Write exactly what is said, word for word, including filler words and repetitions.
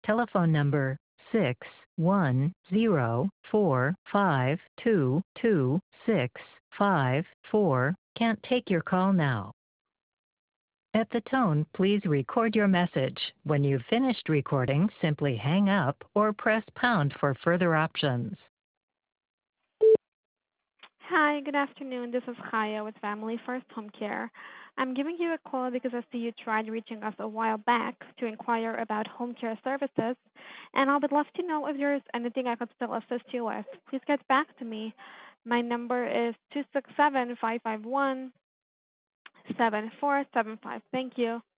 telephone number six one zero four five two two six five four can't take your call now. At the tone, please record your message. When you've finished recording, simply hang up or press pound for further options. Hi, good afternoon. This is Kaya with Family First Home Care. I'm giving you a call because I see you tried reaching us a while back to inquire about home care services, and I would love to know if there's anything I could still assist you with. Please get back to me. My number is two six seven, five five one, seven four seven five. Thank you.